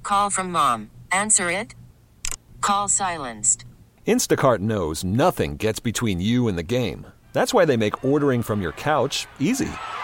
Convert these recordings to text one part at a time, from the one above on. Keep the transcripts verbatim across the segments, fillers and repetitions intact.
Call from mom. Answer it. Call silenced. Instacart knows nothing gets between you and the game. That's why they make ordering from your couch easy.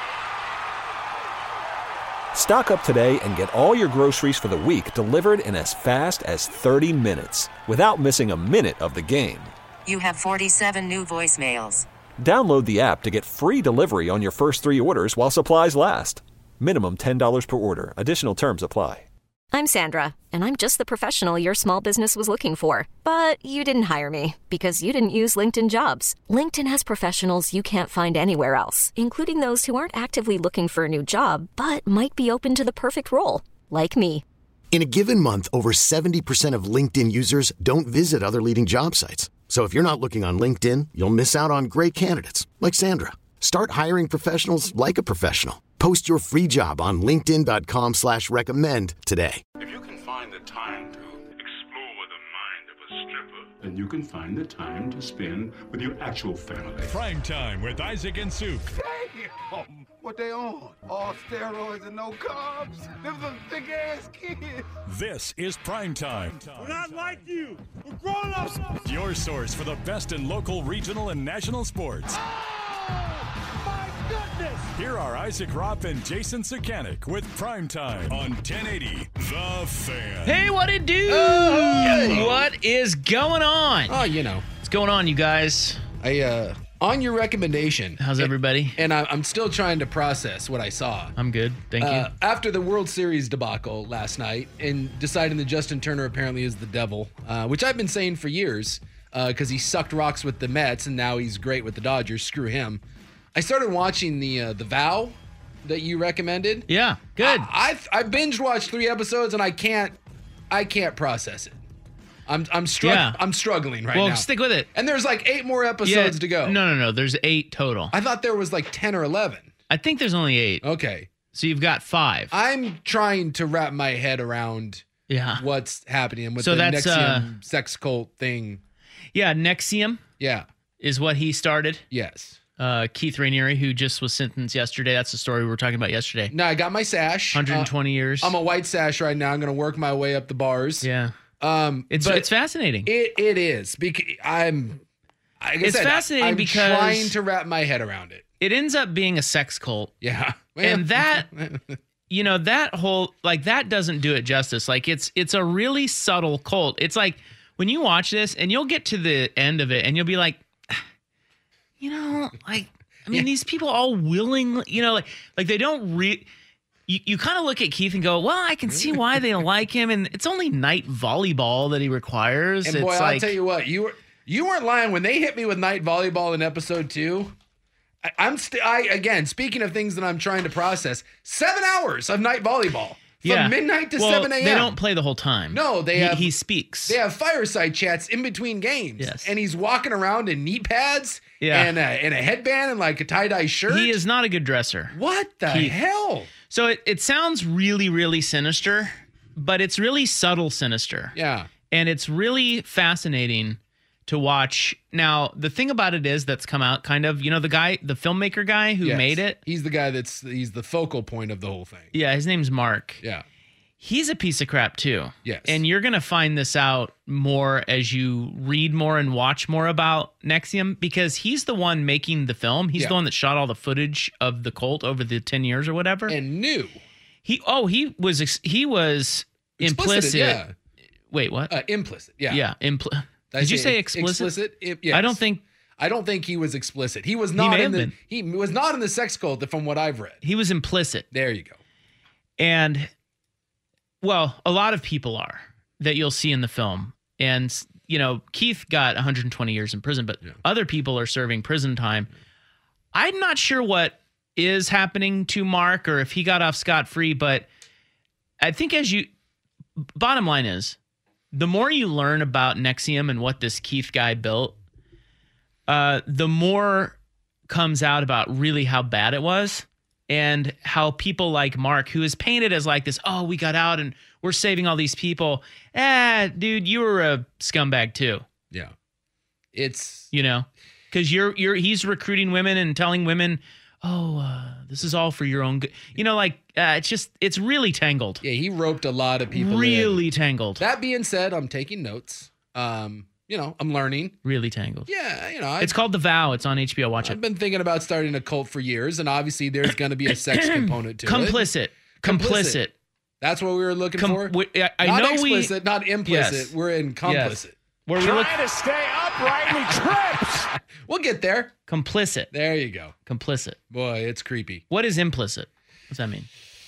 Stock up today and get all your groceries for the week delivered in as fast as thirty minutes without missing a minute of the game. You have forty-seven new voicemails. Download the app to get free delivery on your first three orders while supplies last. Minimum ten dollars per order. Additional terms apply. I'm Sandra, and I'm just the professional your small business was looking for. But you didn't hire me because you didn't use LinkedIn Jobs. LinkedIn has professionals you can't find anywhere else, including those who aren't actively looking for a new job, but might be open to the perfect role, like me. In a given month, over seventy percent of LinkedIn users don't visit other leading job sites. So if you're not looking on LinkedIn, you'll miss out on great candidates like Sandra. Start hiring professionals like a professional. Post your free job on linkedin.com slash recommend today. If you can find the time to explore the mind of a stripper, then you can find the time to spend with your actual family. Prime Time with Isaac and Suk. Damn! What they on? All steroids and no carbs? Them some thick-ass kids. This is Prime Time. We're not like you. We're grown-ups. Your source for the best in local, regional, and national sports. Oh, my goodness. Here are Isaac Ropp and Jason Sakanik with Prime Time on ten eighty The Fan. Hey, what it do? Oh, hey. What is going on? Oh, you know. What's going on, you guys? I, uh, on your recommendation. How's everybody? And, and I, I'm still trying to process what I saw. I'm good. Thank uh, you. After the World Series debacle last night and deciding that Justin Turner apparently is the devil, uh, which I've been saying for years because uh, he sucked rocks with the Mets and now he's great with the Dodgers. Screw him. I started watching the uh, the Vow that you recommended. Yeah, good. I, I I binge watched three episodes and I can't I can't process it. I'm I'm strugg- Yeah. I'm struggling right well, now. Well, stick with it. And there's like eight more episodes yeah, to go. No, no, no. There's eight total. I thought there was like ten or eleven. I think there's only eight. Okay. So you've got five. I'm trying to wrap my head around yeah. what's happening with so the that's, Nexium uh, sex cult thing. Yeah, Nexium. Yeah. Is what he started. Yes. Uh, Keith Raniere, who just was sentenced yesterday. That's the story we were talking about yesterday. No, I got my sash. one hundred twenty uh, years. I'm a white sash right now. I'm going to work my way up the bars. Yeah. Um, it's but it's fascinating. It it is because I'm. Like it's I said, fascinating I'm because trying to wrap my head around it. It ends up being a sex cult. Yeah. And that, you know, that whole like that doesn't do it justice. Like it's it's a really subtle cult. It's like when you watch this and you'll get to the end of it and you'll be like, you know, like. I mean, yeah. These people all willingly, you know, like like they don't re. You, you kind of look at Keith and go, well, I can see why they like him, and it's only night volleyball that he requires. And it's boy, like, I'll tell you what, you were you weren't lying when they hit me with night volleyball in episode two. I, I'm still, I again, speaking of things that I'm trying to process, seven hours of night volleyball. From yeah. midnight to well, seven a.m. They don't play the whole time. No, they he, have. He speaks. They have fireside chats in between games. Yes. And he's walking around in knee pads yeah. and, a, and a headband and like a tie-dye shirt. He is not a good dresser. What the he, hell? So it, it sounds really, really sinister, but it's really subtle sinister. Yeah. And it's really fascinating to watch. Now, the thing about it is that's come out kind of, you know, the guy, the filmmaker guy who yes. made it. He's the guy that's, he's the focal point of the whole thing. Yeah, his name's Mark. Yeah. He's a piece of crap too. Yes. And you're going to find this out more as you read more and watch more about Nexium because he's the one making the film. He's yeah. the one that shot all the footage of the cult over the ten years or whatever. And knew. He oh, he was he was explicit, implicit. Yeah. Wait, what? Uh, implicit. Yeah. Yeah, impl- Did, Did you say explicit? Explicit? It, yes. I don't think I don't think he was explicit. He was not he may in have the been. he was not in the sex cult from what I've read. He was implicit. There you go. And well, a lot of people are that you'll see in the film. And, you know, Keith got one hundred twenty years in prison, but yeah. other people are serving prison time. I'm not sure what is happening to Mark or if he got off scot-free, but I think as you, bottom line is, the more you learn about Nexium and what this Keith guy built, uh, the more comes out about really how bad it was. And how people like Mark, who is painted as like this, oh, we got out and we're saving all these people. Eh, dude, you were a scumbag too. Yeah. It's, you know, because you're, you're, he's recruiting women and telling women, oh, uh, this is all for your own good. You know, like, uh, it's just, it's really tangled. Yeah, he roped a lot of people Really in. tangled. That being said, I'm taking notes. Um, you know, I'm learning. Really tangled. Yeah, you know. I, It's called The Vow. It's on H B O. Watch I've it. been thinking about starting a cult for years, and obviously there's going to be a sex component to it. Complicit. Complicit. That's what we were looking Com- for? we- I- I not know we- explicit, not implicit. Yes. We're in complicit. Yes. Where we look Trying to stay upright, he trips. We'll get there. complicit. There you go. Complicit. Boy, it's creepy. What is implicit? What's that mean?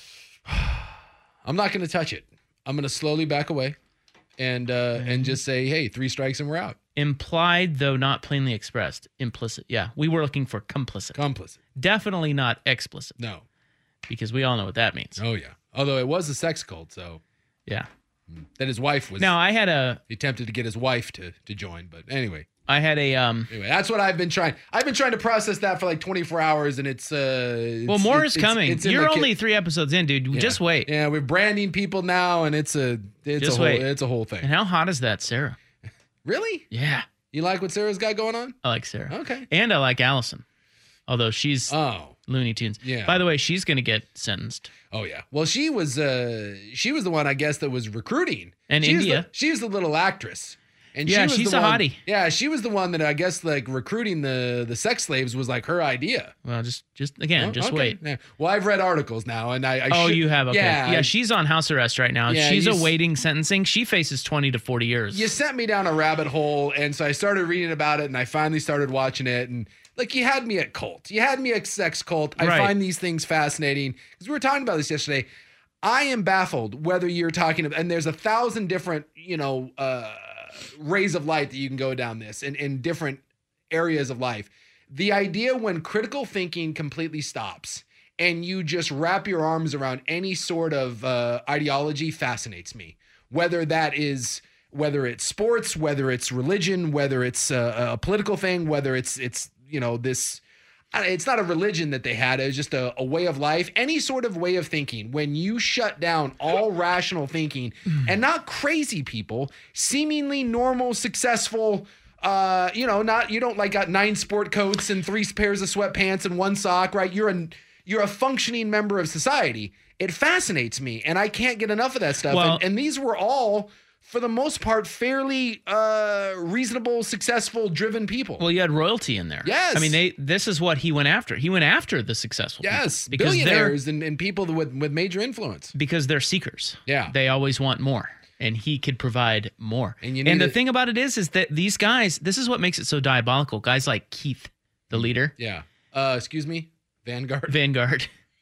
I'm not going to touch it. I'm going to slowly back away and uh, and just say, hey, three strikes and we're out. Implied, though not plainly expressed. Implicit. Yeah, we were looking for complicit. Complicit. Definitely not explicit. No. Because we all know what that means. Oh, yeah. Although it was a sex cult, so. Yeah. That his wife was. Now, I had a. He attempted to get his wife to, to join, but anyway. I had a. um. Anyway, that's what I've been trying. I've been trying to process that for like twenty-four hours, and it's. uh it's, Well, more it's, is coming. It's, it's in You're my only kid- three episodes in, dude. Yeah. Just wait. Yeah, we're branding people now, and it's a it's Just a whole wait. it's a whole thing. And how hot is that, Sarah? Really? Yeah. You like what Sarah's got going on? I like Sarah. Okay. And I like Allison. Although she's Oh. Looney Tunes. Yeah. By the way, she's going to get sentenced. Oh yeah. Well, she was uh she was the one I guess that was recruiting. And she was India. the, she was the little actress. And Yeah, she was she's the a one, hottie. Yeah, she was the one that I guess like recruiting the the sex slaves was like her idea. Well, just, just again, Oh, just okay. wait. Yeah. Well, I've read articles now, and I. I Oh, should- you have? Okay. Yeah. Yeah, I- she's on house arrest right now. Yeah, she's you s- awaiting sentencing. She faces twenty to forty years. You sent me down a rabbit hole, and so I started reading about it, and I finally started watching it, and like you had me at cult, you had me at sex cult. I Right. find these things fascinating because we were talking about this yesterday. I am baffled whether you're talking about, and there's a thousand different, you know, uh, rays of light that you can go down this in, in different areas of life. The idea when critical thinking completely stops and you just wrap your arms around any sort of uh, ideology fascinates me. Whether that is, whether it's sports, whether it's religion, whether it's a, a political thing, whether it's, it's, you know, this, I don't- it's not a religion that they had. It was just a, a way of life, any sort of way of thinking. When you shut down all rational thinking and not crazy people, seemingly normal, successful, uh, you know, not, you don't like got nine sport coats and three pairs of sweatpants and one sock, right? You're a, you're a functioning member of society. It fascinates me, and I can't get enough of that stuff. Well- and, and these were all, for the most part, fairly uh, reasonable, successful, driven people. Well, you had royalty in there. Yes. I mean, they. This is what he went after. He went after the successful. Yes, people because they're billionaires and, and people with, with major influence. because they're seekers. Yeah. They always want more, and he could provide more. And you and need the it- thing about it is, is that these guys. This is what makes it so diabolical. Guys like Keith, the leader, Yeah. Uh, excuse me, Vanguard. Vanguard.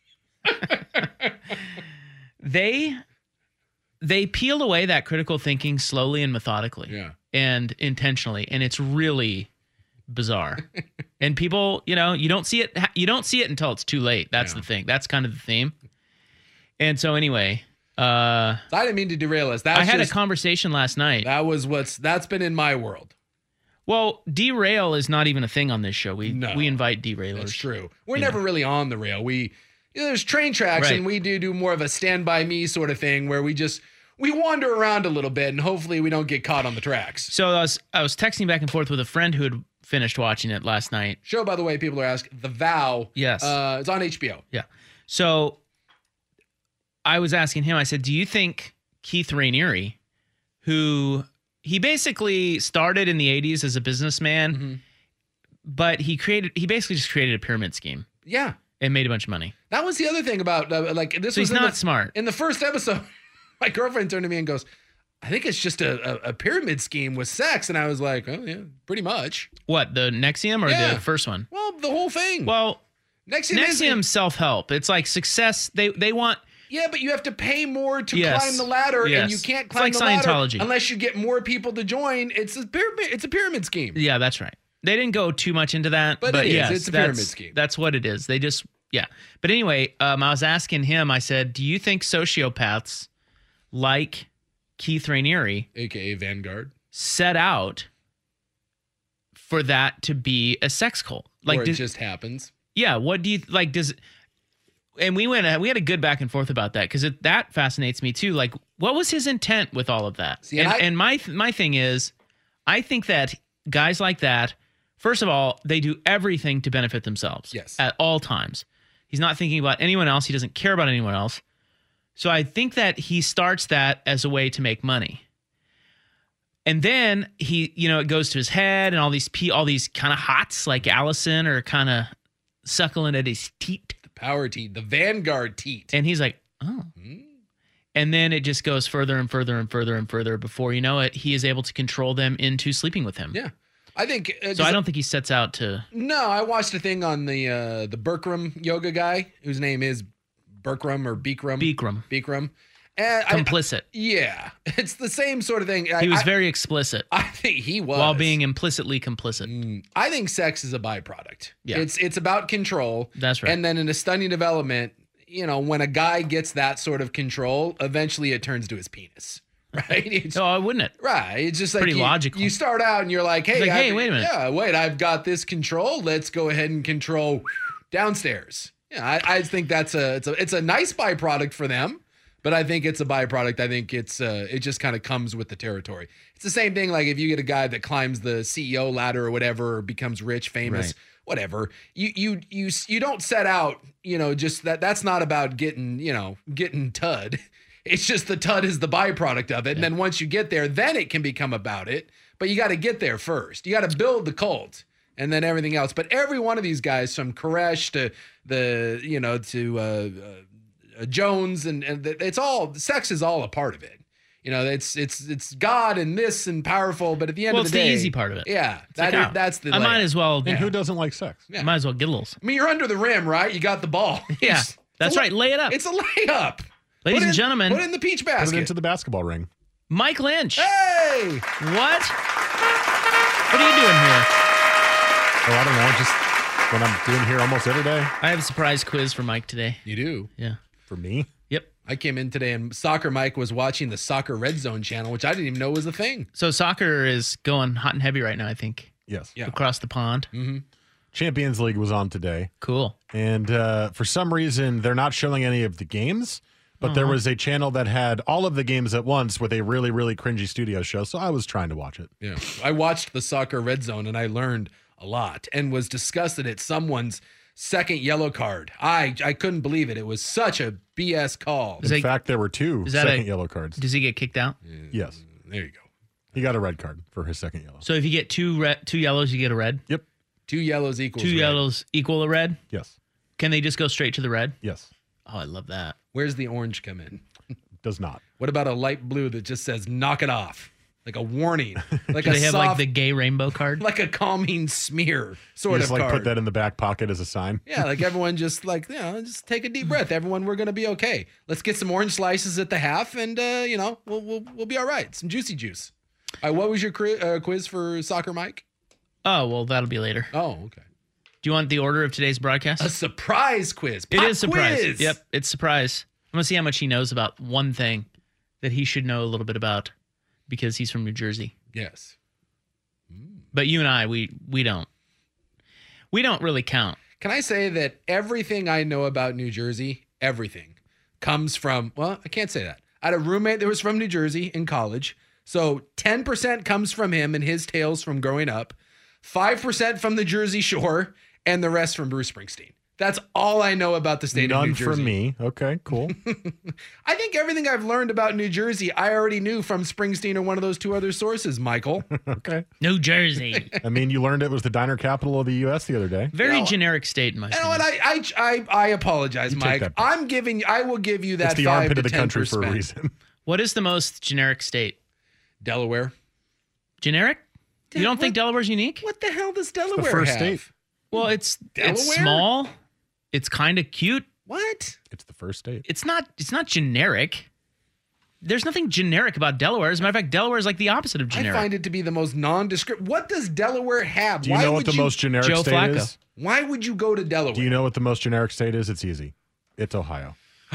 they they peel away that critical thinking slowly and methodically. Yeah. And intentionally, and it's really bizarre. And people, you know, you don't see it you don't see it until it's too late. That's Yeah. the thing. That's kind of the theme. And so anyway, uh I didn't mean to derail us. That's I had just, a conversation last night. that was what's that's been in my world. Well, derail is not even a thing on this show. We No. we invite derailers. That's true. We're You never know. really on the rail. We you know, there's train tracks, Right. and we do do more of a stand by me sort of thing where we just we wander around a little bit, and hopefully we don't get caught on the tracks. So I was I was texting back and forth with a friend who had finished watching it last night. Show, by the way, people are asking. The Vow. Yes. Uh, it's on H B O. Yeah. So I was asking him, I said, do you think Keith Raniere, who he basically started in the eighties as a businessman, Mm-hmm. but he created, he basically just created a pyramid scheme Yeah. and made a bunch of money. That was the other thing about uh, like this So was he's in not the, smart. In the first episode, my girlfriend turned to me and goes, I think it's just a, a, a pyramid scheme with sex. And I was like, oh, yeah, pretty much. What, the Nexium or Yeah. the first one? Well, the whole thing. Well, Nexium, is- Nexium self-help. It's like success. They they want, Yeah, but you have to pay more to Yes. climb the ladder, Yes. and you can't It's climb like the ladder Scientology. unless you get more people to join. It's a pyramid. It's a pyramid scheme. yeah, that's right. They didn't go too much into that, But but, it is. yes, It's a pyramid that's, scheme. That's what it is. They just, yeah. But anyway, um, I was asking him, I said, do you think sociopaths like Keith Raniere, A K A Vanguard. set out for that to be a sex cult? Like, or it does- just happens. yeah, what do you, like, does, and we went, we had a good back and forth about that because that fascinates me too. Like, what was his intent with all of that? See, and, and I- and my, my thing is, I think that guys like that First of all, they do everything to benefit themselves. Yes. At all times. He's not thinking about anyone else. He doesn't care about anyone else. So I think that he starts that as a way to make money. And then he, you know, it goes to his head and all these all these kind of hots like Allison are kind of suckling at his teat. The power teat, the Vanguard teat. And he's like, oh. Mm. And then it just goes further and further and further and further. Before you know it, he is able to control them into sleeping with him. Yeah. I think uh, so. I don't think he sets out to. No, I watched a thing on the uh, the Bikram yoga guy, whose name is Bikram or Bikram. Bikram. Bikram. And Complicit. I, yeah, it's the same sort of thing. I, he was I, very explicit. I think he was while being implicitly complicit. Mm, I think sex is a byproduct. Yeah, it's it's about control. That's right. And then in a stunning development, you know, when a guy gets that sort of control, eventually it turns to his penis. Right? It's, oh, wouldn't it? Right. It's just like pretty you, logical. You start out and you're like, hey, like, hey, I've, wait a minute. Yeah, wait, I've got this control. Let's go ahead and control downstairs. Yeah, I, I think that's a it's a it's a nice byproduct for them, but I think it's a byproduct. I think it's uh, it just kind of comes with the territory. It's the same thing like if you get a guy that climbs the C E O ladder or whatever, or becomes rich, famous. Right. Whatever you you you you don't set out, you know, just that. That's not about getting, you know, getting tud. It's just the tud is the byproduct of it. And then once you get there, then it can become about it. But you got to get there first. You got to build the cult and then everything else. But every one of these guys, from Koresh to the, you know, to uh, uh, Jones, and, and it's all, sex is all a part of it. You know, it's it's it's God and this and powerful. But at the end well, of the day. Well, it's the easy part of it. Yeah. That, like, that's the I might as well. And yeah. Who doesn't like sex? Yeah. I might as well get a little. I mean, you're under the rim, right? You got the ball. Yeah. That's la- right. Lay it up. It's a layup. Ladies in, and gentlemen, put it in the peach basket. Put it into the basketball ring. Mike Lynch. Hey! What? What are you doing here? Oh, I don't know. Just what I'm doing here almost every day. I have a surprise quiz for Mike today. You do? Yeah. For me? Yep. I came in today and Soccer Mike was watching the Soccer Red Zone channel, which I didn't even know was a thing. So soccer is going hot and heavy right now, I think. Yes. Yeah. Across the pond. Mm-hmm. Champions League was on today. Cool. And uh, for some reason, they're not showing any of the games. But there was a channel that had all of the games at once with a really, really cringy studio show. So I was trying to watch it. Yeah. I watched the Soccer Red Zone and I learned a lot and was disgusted at someone's second yellow card. I I couldn't believe it. It was such a B S call. In fact, there were two second a, yellow cards. Does he get kicked out? Yes. There you go. He got a red card for his second yellow. So if you get two red, two yellows, you get a red? Yep. Two yellows equals Two red. yellows equal a red? Yes. Can they just go straight to the red? Yes. Oh, I love that. Where's the orange come in? Does not. What about a light blue that just says knock it off? Like a warning. Like Do a they have soft, like the gay rainbow card? like a calming smear sort You of just like card. put that in the back pocket as a sign. Yeah, like everyone just like, you know, just take a deep breath. Everyone, we're going to be okay. Let's get some orange slices at the half and, uh, you know, we'll, we'll we'll be all right. Some juicy juice. All right, what was your cri- uh, quiz for Soccer Mike? Oh, well, that'll be later. Oh, okay. Do you want the order of today's broadcast? A surprise quiz. It Pop is surprise. quiz. Yep, it's surprise. I'm going to see how much he knows about one thing that he should know a little bit about because he's from New Jersey. Yes. But you and I, we we don't. We don't really count. Can I say that everything I know about New Jersey, everything, comes from, well, I can't say that. I had a roommate that was from New Jersey in college. So ten percent comes from him and his tales from growing up, five percent from the Jersey Shore, and the rest from Bruce Springsteen. That's all I know about the state None of New Jersey. from me. Okay, cool. I think everything I've learned about New Jersey, I already knew from Springsteen or one of those two other sources, Michael. Okay. New Jersey. I mean, you learned it was the diner capital of the U S the other day. Very You know, generic state in my You know opinion. what? I I I, I apologize, You take Mike. that back. I'm giving. I will give you that. It's the five armpit to of the ten country for a percent. reason. What is the most generic state? Delaware. Generic? You don't think Delaware's unique? What the hell does Delaware the first have? state. Well, it's it's Delaware? small. It's kind of cute. What? It's the first state. It's not it's not generic. There's nothing generic about Delaware. As a matter of fact, Delaware is like the opposite of generic. I find it to be the most nondescript. What does Delaware have? Do you Why know what would the you, most generic Joe state Flacco. is? Why would you go to Delaware? Do you know what the most generic state is? It's easy. It's Ohio.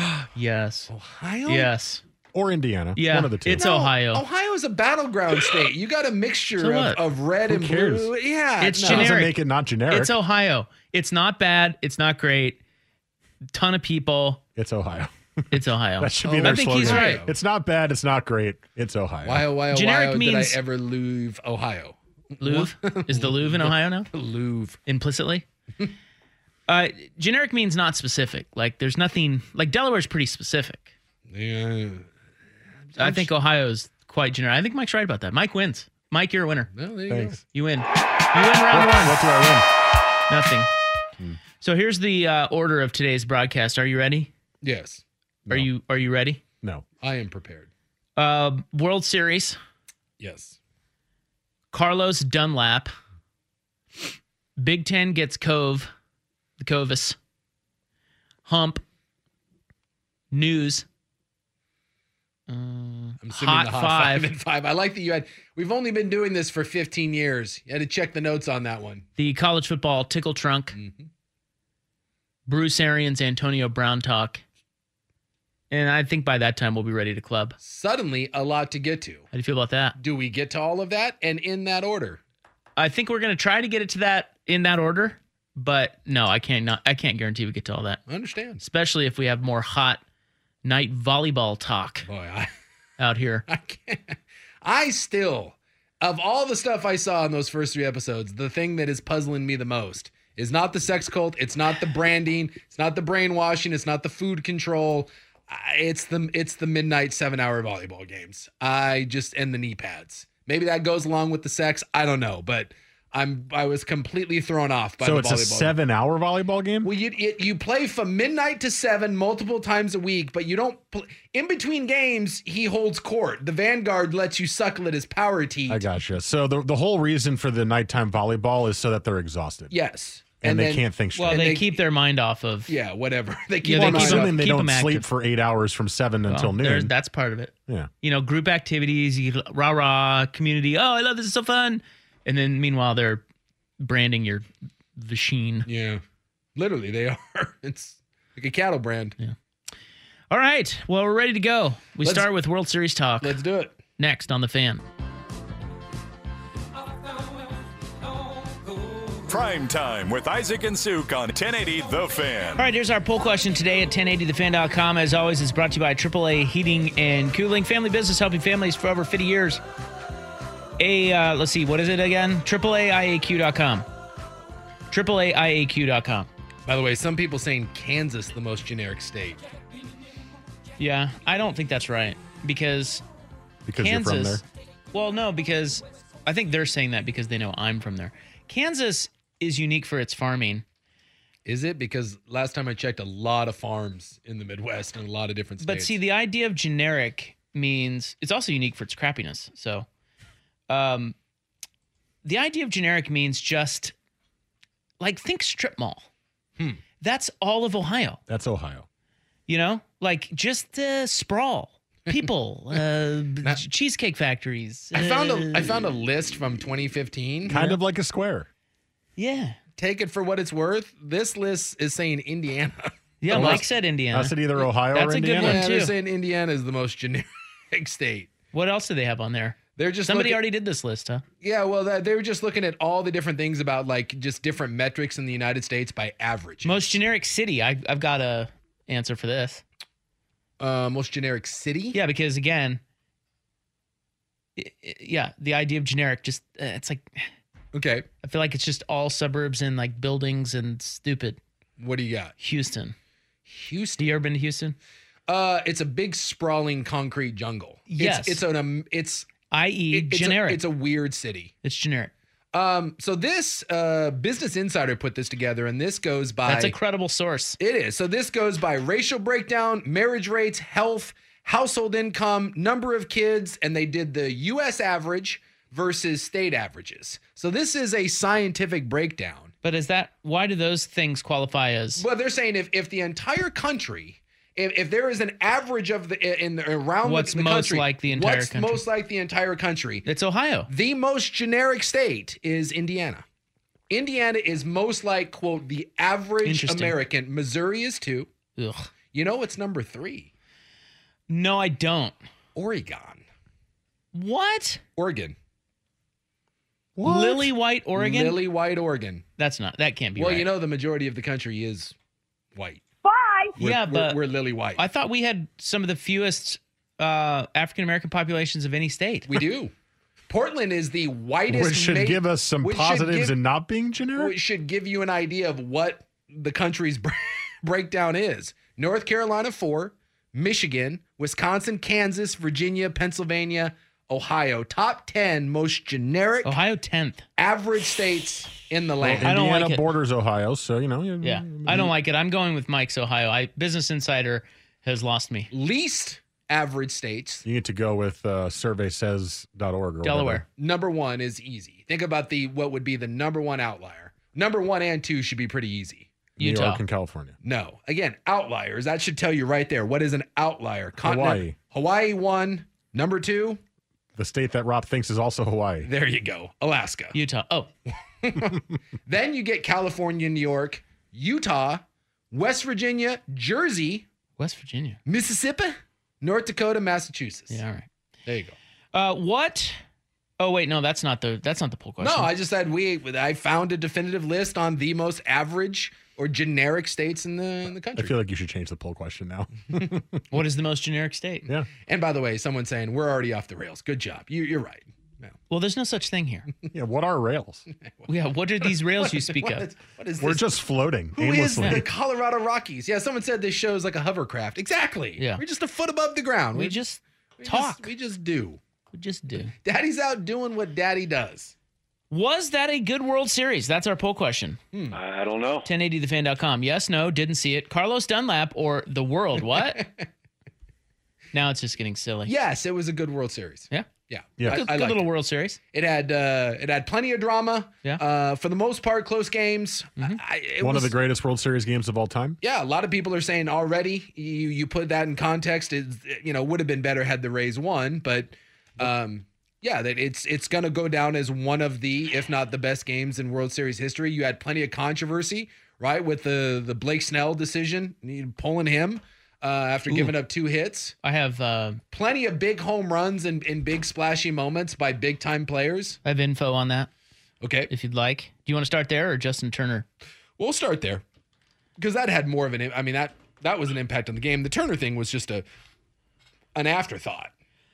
Yes. Ohio? Yes. Or Indiana. Yeah, One of the two. it's No, Ohio. Ohio is a battleground state. You got a mixture So of, what? of red Who and cares? blue. Yeah, It's no. Doesn't generic. make it not generic. It's Ohio. It's not bad. It's not great. Ton of people. It's Ohio. It's Ohio. That should be Oh, their I think slogan. he's right. It's not bad. It's not great. It's Ohio. Why, why, Generic why means- did I ever leave Ohio? Louvre? Is the Louvre in Ohio now? The Louvre. Implicitly? uh, generic means not specific. Like, there's nothing... Like, Delaware's pretty specific. Yeah. I think Ohio's quite generic. I think Mike's right about that. Mike wins. Mike, you're a winner. Well, there you Thanks. go. You win. You win round What, one. what do I Nothing. Hmm. So here's the uh, order of today's broadcast. Are you ready? Yes. Are you Are you ready? win? No. I am prepared. Uh, World Series. Yes. Carlos Dunlap. Big Ten gets Cove. The Covis. Hump. News. Uh, I'm assuming hot the hot five. five and five. I like that you had. We've only been doing this for fifteen years. You had to check the notes on that one. The college football tickle trunk. Mm-hmm. Bruce Arians, Antonio Brown talk. And I think by that time we'll be ready to club. Suddenly, a lot to get to. How do you feel about that? Do we get to all of that and in that order? I think we're going to try to get it to that in that order, but no, I can't not I can't guarantee we get to all that. I understand. Especially if we have more hot night volleyball talk Boy, I, out here. I can't. I still, of all the stuff I saw in those first three episodes, the thing that is puzzling me the most is not the sex cult. It's not the branding. It's not the brainwashing. It's not the food control. It's the it's the midnight seven-hour volleyball games. I just and the knee pads. Maybe that goes along with the sex. I don't know, but I'm I was completely thrown off by So the it's volleyball. a seven-hour volleyball game? Well, you it, you play from midnight to seven multiple times a week, but you don't. Pl- in between games, he holds court. The Vanguard lets you suckle at his power teat. I gotcha. So the the whole reason for the nighttime volleyball is so that they're exhausted. Yes. And, And they then- can't think straight. Well, they, they- keep their mind off of. Yeah, whatever. They keep Yeah, they on keep mind them- up. Assuming they keep don't them sleep active. for eight hours from seven Well, until there's- noon. That's part of it. Yeah. You know, group activities, you rah rah, community. Oh, I love this. It's so fun. And then meanwhile, they're branding your machine. Yeah, literally, they are. It's like a cattle brand. Yeah. All right. Well, we're ready to go. We Let's- start with World Series talk. Let's do it. Next on The Fan. Prime Time with Isaac and Suk on ten eighty The Fan. All right, here's our poll question today at ten eighty the fan dot com. As always, it's brought to you by triple A Heating and Cooling. Family business helping families for over fifty years. A, uh, let's see, what is it again? triple A I A Q dot com. triple A I A Q dot com. By the way, some people saying Kansas the most generic state. Yeah, I don't think that's right because Because Kansas. you're from there. Well, no, because I think they're saying that because they know I'm from there. Kansas is unique for its farming. Is it? Because last time I checked, a lot of farms in the Midwest and a lot of different states. But see, the idea of generic means it's also unique for its crappiness. So, um, the idea of generic means just like think strip mall. Hmm. That's all of Ohio. That's Ohio. You know, like just uh, sprawl, people, uh, Now- cheesecake factories. I found a uh, I found a list from twenty fifteen. Kind of like a square. Yeah, Take it for what it's worth. This list is saying Indiana. yeah. Unless- Mike said Indiana. I said either Ohio That's or a good Indiana. one. Yeah, they're too. saying Indiana is the most generic state. What else do they have on there? They're just Somebody looking- already did this list, huh? Yeah, well, that, they were just looking at all the different things about like just different metrics in the United States by average. Most generic city. I, I've got a answer for this. uh, most generic city. Yeah, because again, i- i- yeah, the idea of generic just uh, it's like Okay. I feel like it's just all suburbs and like buildings and stupid. What do you got? Houston. Houston. Have you ever been to Houston? Uh, it's a big sprawling concrete jungle. Yes. It's, it's an um, it's I E it- it's a- generic. it's a weird city. It's generic. Um, so this uh, Business Insider put this together, and this goes by. That's a credible source. It is. So this goes by racial breakdown, marriage rates, health, household income, number of kids, and they did the U S average versus state averages. So this is a scientific breakdown. But is that why do those things qualify as? Well, they're saying if if the entire country, if, if there is an average of the in the around What's the, the most country, like the entire what's country? most like the entire country? It's Ohio. The most generic state is Indiana. Indiana is most like, quote, the average Interesting. American. Missouri is two. Ugh. You know what's number three? No, I don't. Oregon. What? Oregon. What? Lily White, Oregon? Lily White, Oregon. That's not. That can't be Well, right. you know the majority of the country is white. We're, yeah, we're- but we're, Lily White. I thought we had some of the fewest uh, African American populations of any state. we do. Portland is the whitest. Which should ma- give us some positives give, in not being generic. Which should give you an idea of what the country's breakdown is. North Carolina, four. Michigan, Wisconsin, Kansas, Virginia, Pennsylvania, Ohio. Top ten most generic. Ohio tenth. Average states in the land. Well, I don't Indiana like it. borders Ohio, so, you know. You, Yeah, I don't like it. I'm going with Mike's Ohio. I Business Insider has lost me. Least average states. You need to go with uh, survey says dot org or Delaware. whatever. Number one is easy. Think about the what would be the number one outlier. Number one and two should be pretty easy. New Utah. York and California. No. Again, outliers. That should tell you right there. What is an outlier? Continent- Hawaii. Hawaii one. Number two. The state that Rob thinks is also Hawaii. There you go. Alaska. Utah. Oh, Then you get California, New York, Utah, West Virginia, Jersey, West Virginia. Mississippi, North Dakota, Massachusetts. Yeah, all right. There you go. Uh, what? Oh wait, no, that's not the that's not the poll question. No, I just said we. I found a definitive list on the most average or generic states in the in the I country. feel like you should change the poll question now. What is the most generic state? Yeah. And by the way, someone saying we're already off the rails. Good job. You, you're right. No. Well, there's no such thing here. Yeah. What are rails? Yeah, what are these rails you speak What of? is, what is We're this? just floating Who is aimlessly. the Colorado Rockies? Yeah, someone said this show's like a hovercraft. Exactly. Yeah. We're just a foot above the ground. We just we talk. Just, we just do. We just do. Daddy's out doing what Daddy does. Was that a good World Series? That's our poll question. Hmm. I don't know. ten eighty the fan dot com. Yes, no, didn't see it. Carlos Dunlap or the world? What? Now it's just getting silly. Yes, it was a good World Series. Yeah. Yeah. Yeah. I, Good, I good liked little it. World Series. It had uh, it had plenty of drama. Yeah. Uh, for the most part, close games. I, it One was, of the greatest World Series games of all time. Yeah, a lot of people are saying already. You you put that in context. It you know would have been better had the Rays won, but um, yeah, that it's it's going to go down as one of the, if not the best games in World Series history. You had plenty of controversy, right, with the the Blake Snell decision, pulling him uh, after Ooh. giving up two hits. I have uh, Plenty of big home runs and, and big splashy moments by big time players. I have info on that Okay, if you'd like. Do you want to start there or Justin Turner? we'll start there because that had more of an. I mean that that was an impact on the game. The Turner thing was just a an afterthought.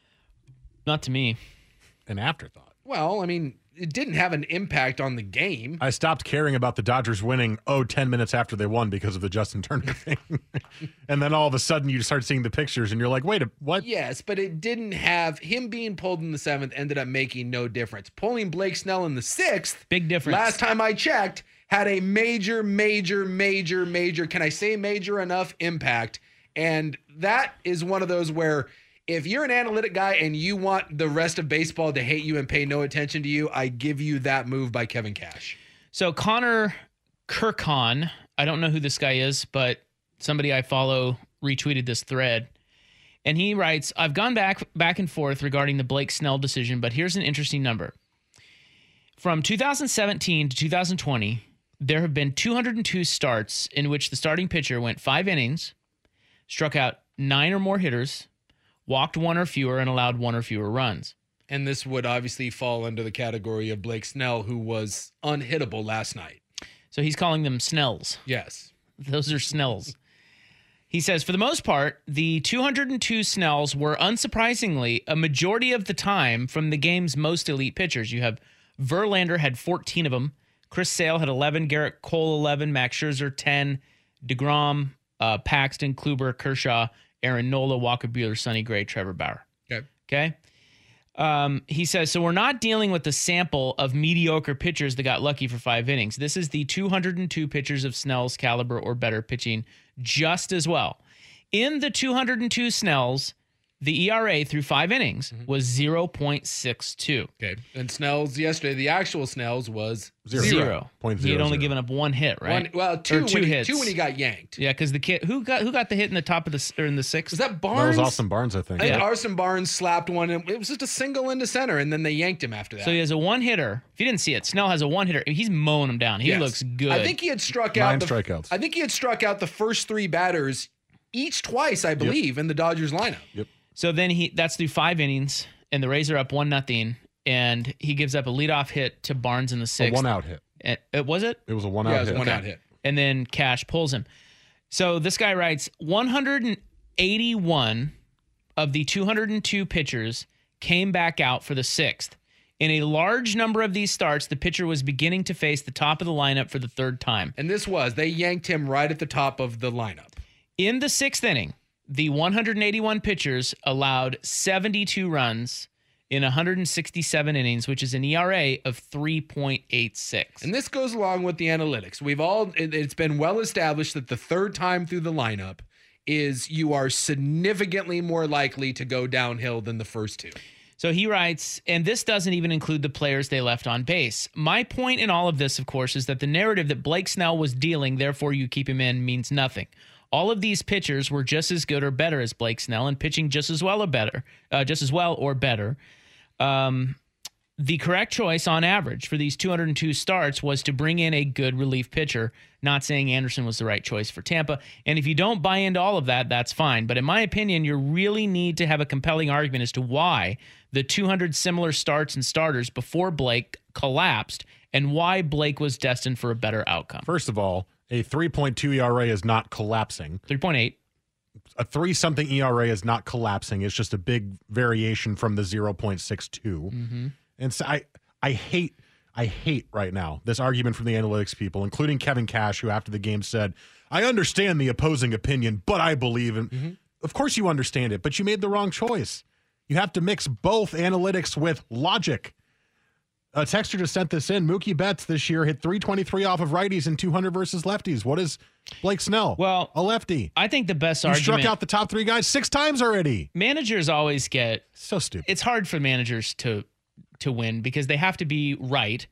Not to me. An afterthought. Well, I mean, it didn't have an impact on the game. I stopped caring about the Dodgers winning, oh, ten minutes after they won because of the Justin Turner thing. And then all of a sudden you start seeing the pictures and you're like, wait, a, what? Yes, but it didn't have him being pulled in the seventh ended up making no difference. Pulling Blake Snell in the sixth, Big difference. last time I checked, had a major, major, major, major, can I say major enough impact? And that is one of those where if you're an analytic guy and you want the rest of baseball to hate you and pay no attention to you, I give you that move by Kevin Cash. So Connor Kirkon, I don't know who this guy is, but somebody I follow retweeted this thread. And he writes, I've gone back back and forth regarding the Blake Snell decision, but here's an interesting number. From two thousand seventeen to two thousand twenty, there have been two hundred two starts in which the starting pitcher went five innings, struck out nine or more hitters, walked one or fewer, and allowed one or fewer runs. And this would obviously fall under the category of Blake Snell, who was unhittable last night. So he's calling them Snells. Yes. Those are Snells. He says, for the most part, the two hundred two Snells were unsurprisingly a majority of the time from the game's most elite pitchers. You have Verlander had fourteen of them. Chris Sale had eleven. Garrett Cole, eleven. Max Scherzer, ten. DeGrom, uh, Paxton, Kluber, Kershaw, Aaron Nola, Walker Buehler, Sonny Gray, Trevor Bauer. Okay. Okay. Um, he says, so we're not dealing with the sample of mediocre pitchers that got lucky for five innings. This is the two hundred two pitchers of Snell's caliber or better pitching just as well. In the two hundred two Snells, the E R A through five innings mm-hmm. was zero point six two. Okay. And Snell's yesterday, the actual Snell's was Zero. zero. Zero. Point He had zero only zero. given up one hit, right? One, well, two, Or two when he, hits. two when he got yanked. Yeah, because the kid who got who got the hit in the top of the or in the sixth. Was that That Barnes? was Austin Barnes, I think. I think Yeah. Arson Barnes slapped one. And it was just a single into center, and then they yanked him after that. So he has a one hitter. If you didn't see it, Snell has a one hitter. He's mowing him down. He Yes. looks good. I think he had struck Nine out the, strikeouts. I think he had struck out the first three batters each twice, I believe, in the Dodgers lineup. Yep. So then he that's through five innings, and the Rays are up one nothing, and he gives up a leadoff hit to Barnes in the A sixth. one out hit. And, uh, was it? It was a one Yeah, out it was hit. a one Okay. out hit. And then Cash pulls him. So this guy writes one hundred eighty-one of the two hundred two pitchers came back out for the sixth. In a large number of these starts, the pitcher was beginning to face the top of the lineup for the third time. And this was, they yanked him right at the top of the lineup. In the sixth inning, the one hundred eighty-one pitchers allowed seventy-two runs in one hundred sixty-seven innings, which is an E R A of three point eight six. And this goes along with the analytics. We've all, it, it's been well established that the third time through the lineup is you are significantly more likely to go downhill than the first two. So he writes, and this doesn't even include the players they left on base. My point in all of this, of course, is that the narrative that Blake Snell was dealing, therefore you keep him in, means nothing. All of these pitchers were just as good or better as Blake Snell and pitching just as well or better, uh, just as well or better. Um, the correct choice on average for these two hundred two starts was to bring in a good relief pitcher, not saying Anderson was the right choice for Tampa. And if you don't buy into all of that, that's fine. But in my opinion, you really need to have a compelling argument as to why the two hundred similar starts and starters before Blake collapsed and why Blake was destined for a better outcome. First of all, a three point two E R A is not collapsing. three point eight. A three-something E R A is not collapsing. It's just a big variation from the zero point six two. Mm-hmm. And so I, I hate, I hate right now this argument from the analytics people, including Kevin Cash, who after the game said, I understand the opposing opinion, but I believe in. Mm-hmm. Of course you understand it, but you made the wrong choice. You have to mix both analytics with logic. A texter just sent this in. Mookie Betts this year hit three twenty-three off of righties and two hundred versus lefties. What is Blake Snell? Well, a lefty. I think the best you argument. struck out the top three guys six times already. Managers always get so stupid. It's hard for managers to to win because they have to be right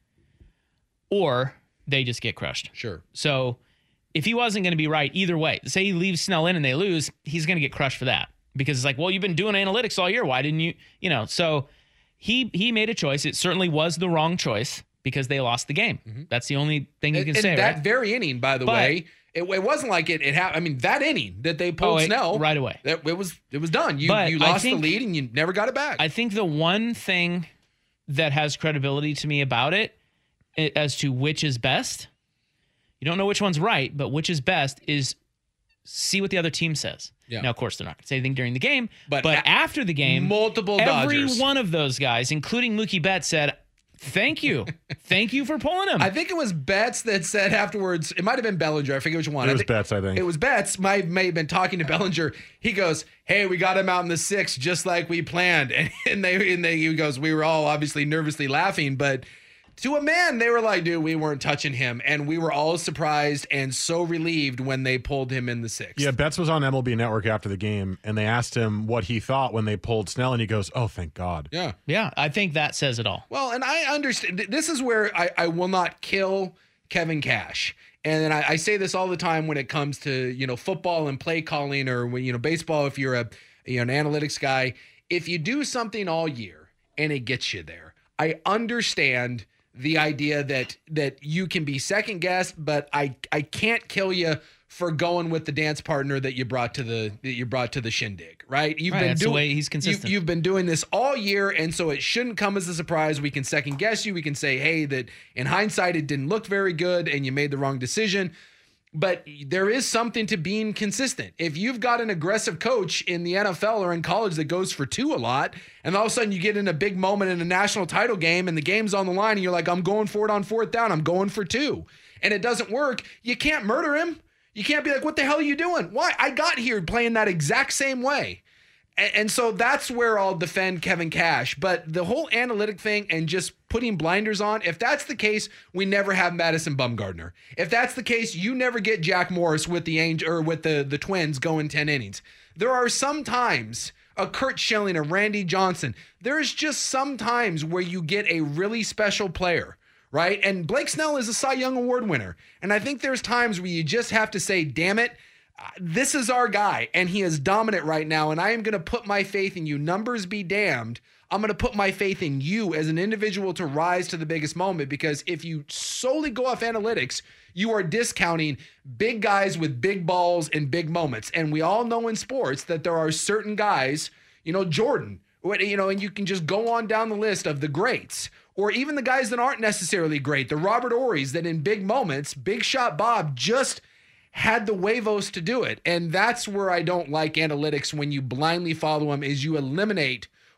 or they just get crushed. Sure. So if he wasn't going to be right either way, say he leaves Snell in and they lose, he's going to get crushed for that because it's like, well, you've been doing analytics all year. Why didn't you, you know, so he, he made a choice. It certainly was the wrong choice because they lost the game. Mm-hmm. That's the only thing you can and, say. And that right? very inning, by the but, way, it, it wasn't like it, it happened. I mean, that inning that they pulled oh, it, Snell right away, it, it was, it was done. You, but you lost think, the lead and you never got it back. I think the one thing that has credibility to me about it, it as to which is best, you don't know which one's right, but which is best is see what the other team says. Yeah. Now, of course, they're not going to say anything during the game, but, but a- after the game, multiple every Dodgers. one of those guys, including Mookie Betts, said, thank you. Thank you for pulling him. I think it was Betts that said afterwards, it might have been Bellinger. I forget which one. It was I think, Betts, I think. It was Betts. May, may have been talking to Bellinger. He goes, hey, we got him out in the sixth just like we planned. And, and, they, and they, he goes, we were all obviously nervously laughing, but to a man, they were like, dude, we weren't touching him. And we were all surprised and so relieved when they pulled him in the sixth. Yeah, Betts was on M L B Network after the game, and they asked him what he thought when they pulled Snell, and he goes, oh, thank God. Yeah. Yeah, I think that says it all. Well, and I understand. This is where I, I will not kill Kevin Cash. And I, I say this all the time when it comes to, you know, football and play calling or, you know, baseball, if you're a you know, an analytics guy. If you do something all year and it gets you there, I understand the idea that that you can be second guessed, but I I can't kill you for going with the dance partner that you brought to the that you brought to the shindig, right? You've right, been that's doing the way he's consistent. You, you've been doing this all year, and so it shouldn't come as a surprise. We can second guess you. We can say, hey, that in hindsight it didn't look very good, and you made the wrong decision. But there is something to being consistent. If you've got an aggressive coach in the N F L or in college that goes for two a lot, and all of a sudden you get in a big moment in a national title game and the game's on the line and you're like, I'm going for it on fourth down, I'm going for two, and it doesn't work, you can't murder him. You can't be like, what the hell are you doing? Why? I got here playing that exact same way. And, and so that's where I'll defend Kevin Cash. But the whole analytic thing and just putting blinders on, if that's the case, we never have Madison Bumgarner. If that's the case, you never get Jack Morris with the Angel or with the, the Twins going ten innings. There are some times, a Kurt Schilling, a Randy Johnson, there's just some times where you get a really special player, right? And Blake Snell is a Cy Young Award winner. And I think there's times where you just have to say, damn it, this is our guy, and he is dominant right now, and I am going to put my faith in you. Numbers be damned. I'm going to put my faith in you as an individual to rise to the biggest moment, because if you solely go off analytics, you are discounting big guys with big balls and big moments. And we all know in sports that there are certain guys, you know, Jordan, you know, and you can just go on down the list of the greats, or even the guys that aren't necessarily great, the Robert Ory's, that in big moments, Big Shot Bob just had the huevos to do it. And that's where I don't like analytics when you blindly follow them, is you eliminate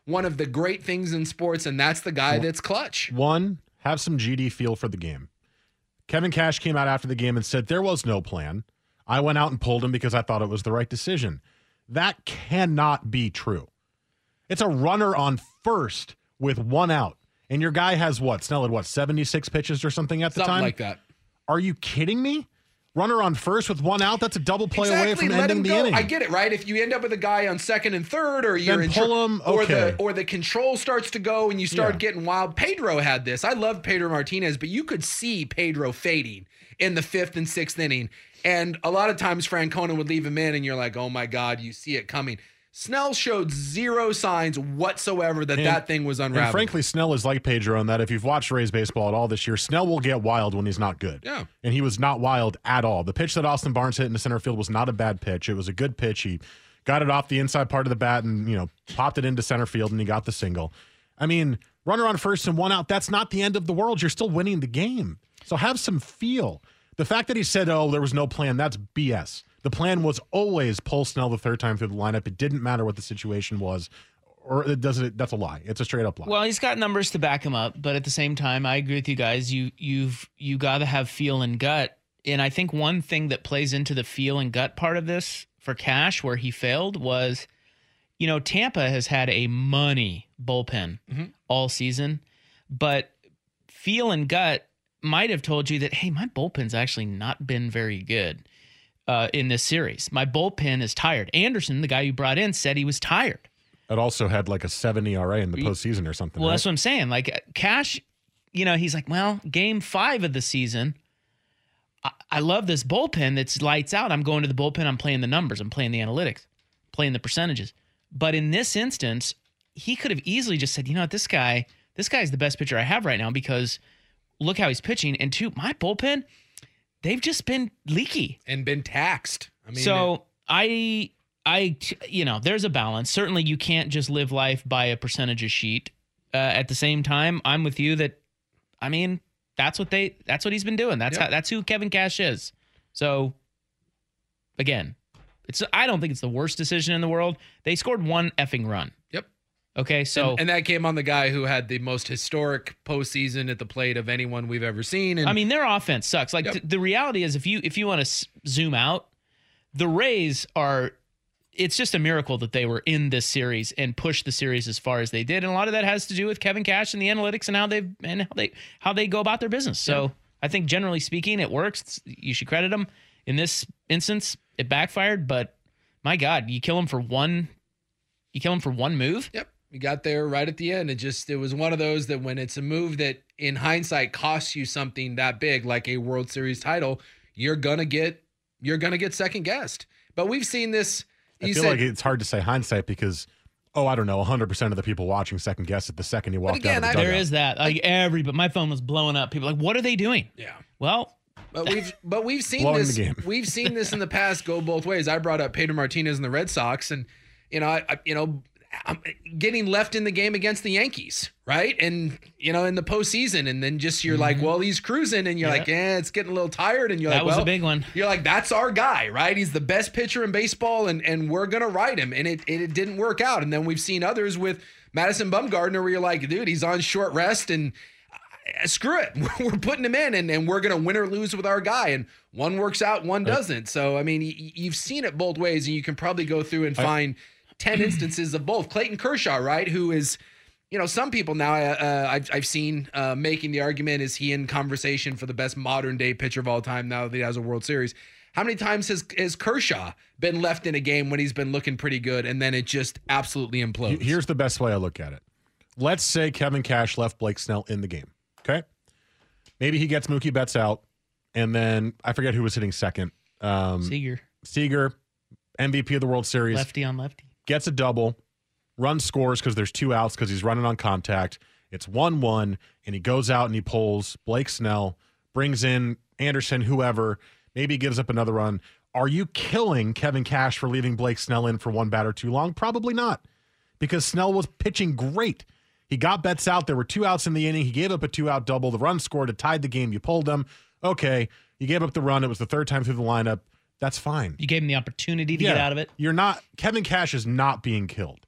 one of the great things in sports, and that's the guy that's clutch. One, have some G D feel for the game. Kevin Cash came out after the game and said there was no plan. I went out and pulled him because I thought it was the right decision. That cannot be true. It's a runner on first with one out. And your guy has what? Snell had what, seventy-six pitches or something at the something time? Something like that. Are you kidding me? Runner on first with one out? That's a double play exactly. away from Let ending him the go. inning. I get it, right? If you end up with a guy on second and third, or you're then in pull tr- him, or okay. the or the control starts to go and you start Yeah. getting wild. Pedro had this. I love Pedro Martinez, but you could see Pedro fading in the fifth and sixth inning. And a lot of times Francona would leave him in and you're like, oh my God, you see it coming. Snell showed zero signs whatsoever that And- that thing was unraveling. And frankly, Snell is like Pedro in that if you've watched Rays baseball at all this year, Snell will get wild when he's not good. Yeah. And he was not wild at all. The pitch that Austin Barnes hit in the center field was not a bad pitch. It was a good pitch. He got it off the inside part of the bat and, you know, popped it into center field and he got the single. I mean, runner on first and one out, that's not the end of the world. You're still winning the game. So have some feel. The fact that he said, oh, there was no plan, that's B S. The plan was always pull Snell the third time through the lineup. It didn't matter what the situation was, or it doesn't. That's a lie. It's a straight up lie. Well, he's got numbers to back him up, but at the same time, I agree with you guys. You you've you got to have feel and gut, and I think one thing that plays into the feel and gut part of this for Cash, where he failed, was, you know, Tampa has had a money bullpen mm-hmm. all season, but feel and gut might have told you that, hey, my bullpen's actually not been very good. Uh, in this series, my bullpen is tired. Anderson, the guy you brought in, said he was tired. It also had like a seven E R A in the postseason or something. Well, right? that's what I'm saying. Like Cash, you know, he's like, well, game five of the season, I, I love this bullpen that's lights out. I'm going to the bullpen. I'm playing the numbers. I'm playing the analytics, playing the percentages. But in this instance, he could have easily just said, you know what, this guy, this guy's the best pitcher I have right now because look how he's pitching. And two, my bullpen, they've just been leaky and been taxed. I mean, so it, I, I, you know, there's a balance. Certainly, you can't just live life by a percentages sheet. Uh, at the same time, I'm with you that, I mean, that's what they, that's what he's been doing. That's yep. how, that's who Kevin Cash is. So, again, it's. I don't think it's the worst decision in the world. They scored one effing run. Yep. Okay, so and, and that came on the guy who had the most historic postseason at the plate of anyone we've ever seen. And I mean, their offense sucks. Like yep. th- the reality is, if you if you want to s- zoom out, the Rays are. It's just a miracle that they were in this series and pushed the series as far as they did, and a lot of that has to do with Kevin Cash and the analytics and how they and how they how they go about their business. So yeah. I think generally speaking, it works. It's, you should credit them. In this instance, it backfired, but my God, you kill him for one. You kill him for one move. Yep. We got there right at the end. It just, it was one of those that when it's a move that in hindsight costs you something that big, like a World Series title, you're going to get, you're going to get second guessed. But we've seen this. I feel said, like it's hard to say hindsight because, oh, I don't know, one hundred percent of the people watching second guess it the second he walked again, out of the I, dugout. There is that. Like every, but my phone was blowing up. People are like, what are they doing? Yeah. Well, But we've but we've seen Blowing this. the game. We've seen this in the past go both ways. I brought up Pedro Martinez and the Red Sox, and you know, I, I you know, I'm getting left in the game against the Yankees, right? And you know, in the postseason, and then just you're mm-hmm. like, well, he's cruising, and you're yeah. like, yeah, it's getting a little tired, and you're that like, was well, a big one. You're like, that's our guy, right? He's the best pitcher in baseball, and and we're gonna ride him, and it it, it didn't work out. And then we've seen others with Madison Bumgarner, where you're like, dude, he's on short rest, and screw it, we're putting him in, and, and we're going to win or lose with our guy, and one works out, one doesn't. So, I mean, y- you've seen it both ways, and you can probably go through and find ten instances of both. Clayton Kershaw, right, who is, you know, some people now uh, I've, I've seen uh, making the argument, is he in conversation for the best modern-day pitcher of all time now that he has a World Series? How many times has, has Kershaw been left in a game when he's been looking pretty good, and then it just absolutely implodes? Here's the best way I look at it. Let's say Kevin Cash left Blake Snell in the game. Okay. Maybe he gets Mookie Betts out, and then I forget who was hitting second. Um, Seager. Seager, M V P of the World Series. Lefty on lefty. Gets a double, runs scores because there's two outs because he's running on contact. It's one one, and he goes out and he pulls Blake Snell, brings in Anderson, whoever, maybe gives up another run. Are you killing Kevin Cash for leaving Blake Snell in for one batter too long? Probably not, because Snell was pitching great. He got Betts out. There were two outs in the inning. He gave up a two-out double. The run scored. It tied the game. You pulled him. Okay. You gave up the run. It was the third time through the lineup. That's fine. You gave him the opportunity to yeah, get out of it. You're not – Kevin Cash is not being killed.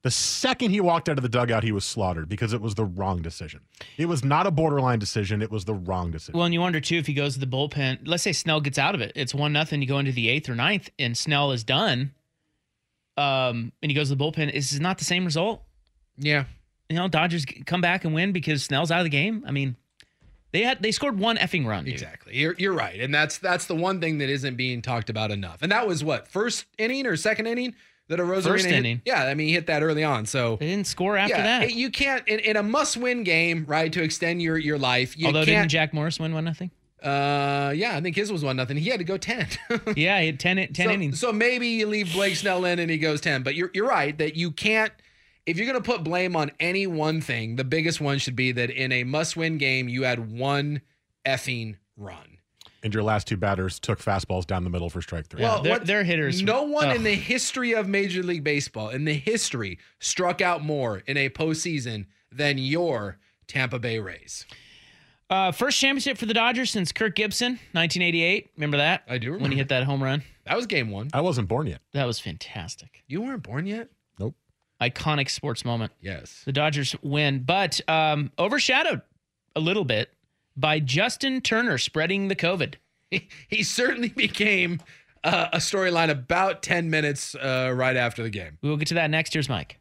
The second he walked out of the dugout, he was slaughtered because it was the wrong decision. It was not a borderline decision. It was the wrong decision. Well, and you wonder, too, if he goes to the bullpen. Let's say Snell gets out of it. It's one nothing. You go into the eighth or ninth, and Snell is done, um, and he goes to the bullpen. Is this not the same result? Yeah. You know, Dodgers come back and win because Snell's out of the game. I mean, they had they scored one effing run, dude. Exactly. You're, you're right. And that's that's the one thing that isn't being talked about enough. And that was what, first inning or second inning? That a Rosarina First hit? inning. Yeah, I mean, he hit that early on. So they didn't score after yeah, that. You can't in, in a must-win game, right? To extend your your life. You Although can't, didn't Jack Morris win one nothing? Uh, yeah, I think his was one nothing. He had to go ten. Yeah, he had ten, ten so, innings. So maybe you leave Blake Snell in and he goes ten. But you're you're right that you can't. If you're going to put blame on any one thing, the biggest one should be that in a must-win game, you had one effing run. And your last two batters took fastballs down the middle for strike three. Well, they're, they're hitters. No one Ugh. in the history of Major League Baseball, in the history, struck out more in a postseason than your Tampa Bay Rays. Uh, first championship for the Dodgers since Kirk Gibson, nineteen eighty-eight. Remember that? I do remember. When he hit that home run. That was game one. I wasn't born yet. That was fantastic. You weren't born yet? Nope. Iconic sports moment. Yes. The Dodgers win, but um, overshadowed a little bit by Justin Turner spreading the COVID. He, he certainly became uh, a storyline about ten minutes uh, right after the game. We will get to that next. Here's Mike.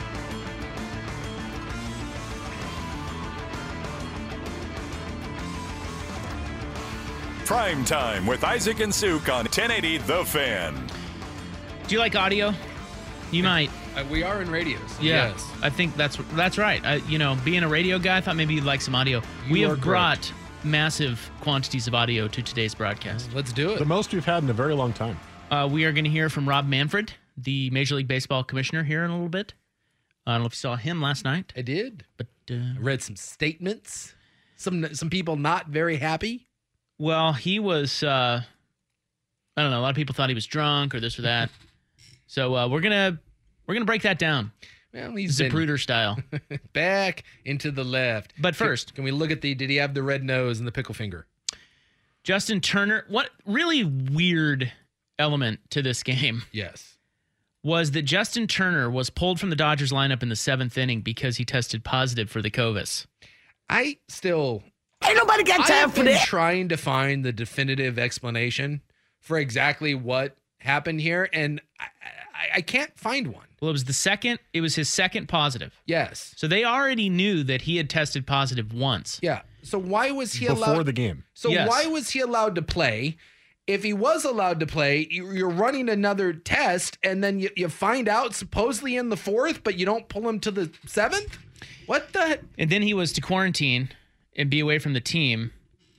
Prime Time with Isaac and Suk on ten eighty The Fan. Do you like audio? You might. Uh, we are in radio. So Yeah, yes. I think that's that's right. I, you know, being a radio guy, I thought maybe you'd like some audio. You we are have great. brought massive quantities of audio to today's broadcast. Let's do it. The most we've had in a very long time. Uh, we are going to hear from Rob Manfred, the Major League Baseball commissioner, here in a little bit. I don't know if you saw him last night. I did. But uh, I read some statements. Some some people not very happy. Well, he was, uh, I don't know, a lot of people thought he was drunk or this or that. So uh, we're going to we're gonna break that down. Well, he's been Zapruder style. back into the left. But first, can, can we look at the, did he have the red nose and the pickle finger? Justin Turner, what really weird element to this game Yes. was that Justin Turner was pulled from the Dodgers lineup in the seventh inning because he tested positive for the COVID. I still... Ain't nobody got I time have for been that. trying to find the definitive explanation for exactly what happened here, and I, I, I can't find one. Well, it was the second, it was his second positive. Yes. So they already knew that he had tested positive once. Yeah. So why was he Before allowed... the game. So Yes. why was he allowed to play? If he was allowed to play, you- you're running another test, and then you, you find out supposedly in the fourth, but you don't pull him to the seventh? What the... And then he was to quarantine and be away from the team,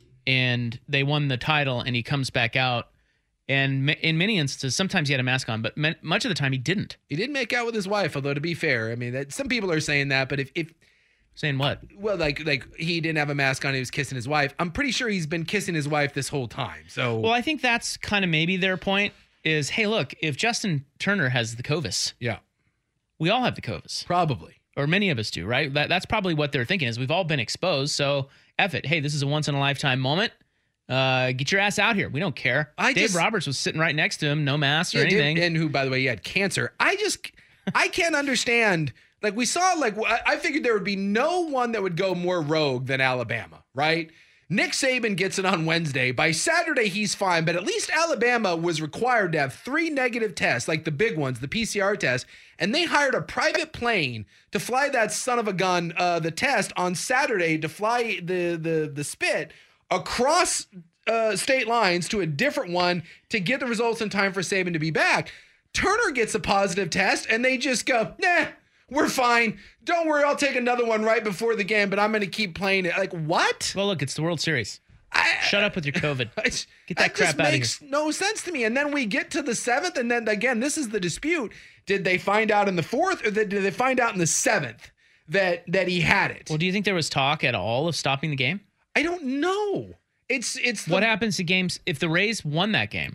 and they won the title, and he comes back out. And ma- in many instances, sometimes he had a mask on, but ma- much of the time he didn't. He did make out with his wife, although to be fair, I mean, that some people are saying that, but if... if Saying what? Well, like like he didn't have a mask on. He was kissing his wife. I'm pretty sure he's been kissing his wife this whole time. So, Well, I think that's kind of maybe their point is, hey, look, if Justin Turner has the COVID, yeah, we all have the COVID, probably. or many of us do, right? That, that's probably what they're thinking is we've all been exposed. So, F it. Hey, this is a once in a lifetime moment. Uh, get your ass out here. We don't care. I Dave just- Roberts was sitting right next to him, no mask or Yeah, Dave- anything. and who, by the way, he had cancer. I just, I can't understand. Like we saw, like I I figured there would be no one that would go more rogue than Alabama, right? Nick Saban gets it on Wednesday. By Saturday, he's fine, but at least Alabama was required to have three negative tests, like the big ones, the P C R test, and they hired a private plane to fly that son of a gun, uh, the test on Saturday to fly the the the spit across uh, state lines to a different one to get the results in time for Saban to be back. Turner gets a positive test, and they just go, nah. We're fine. Don't worry, I'll take another one right before the game, but I'm going to keep playing it. Like, what? Well, look, it's the World Series. I, Shut up with your COVID. I, Get that, that crap just out of here. makes no sense to me. And then we get to the seventh, and then again, this is the dispute. Did they find out in the fourth, or did they find out in the seventh that that he had it? Well, do you think there was talk at all of stopping the game? I don't know. It's it's the, What happens to games if the Rays won that game?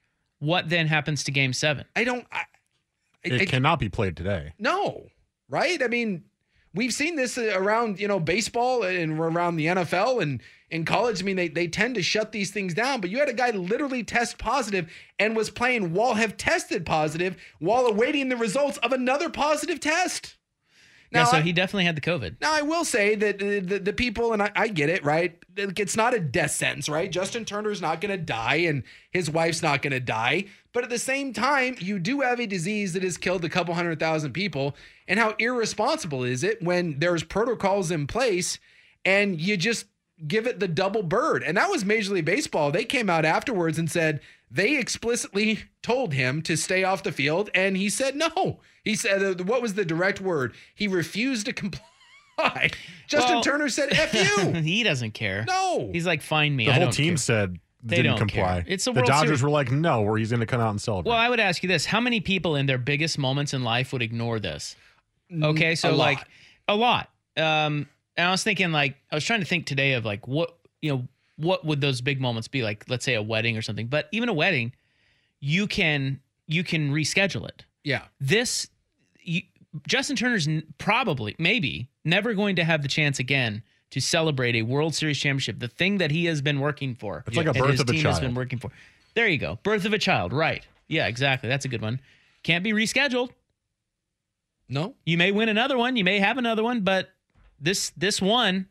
What then happens to Game Seven? I don't. I, It I, cannot be played today. No, right? I mean, We've seen this around, you know, baseball and around the N F L and in college. I mean, they, they tend to shut these things down, but you had a guy literally test positive and was playing while have tested positive while awaiting the results of another positive test. Now, yeah, so I, he definitely had the COVID. Now, I will say that the, the, the people, and I, I get it, right? It's not a death sentence, right? Justin Turner's not going to die and his wife's not going to die. But at the same time, you do have a disease that has killed a couple hundred thousand people. And how irresponsible is it when there's protocols in place and you just give it the double bird? And that was Major League Baseball. They came out afterwards and said they explicitly told him to stay off the field. And he said no. He said, what was the direct word? He refused to comply. Justin well, Turner said, F you. He doesn't care. No. He's like, find me. The I whole don't team care. said They didn't don't comply. care. It's a the World Dodgers Series. were like, no, where he's going to come out and celebrate. Well, I would ask you this. How many people in their biggest moments in life would ignore this? Okay, so a like lot. a lot. Um, and I was thinking like, I was trying to think today of like what, you know, what would those big moments be? Like, let's say a wedding or something. But even a wedding, you can, you can reschedule it. Yeah. This, you, Justin Turner's n- probably, maybe, never going to have the chance again to celebrate a World Series championship, the thing that he has been working for. It's like a and birth his of a team has child. been working for. There you go. Birth of a child. Right. Yeah, exactly. That's a good one. Can't be rescheduled. No. You may win another one. You may have another one, but this this one,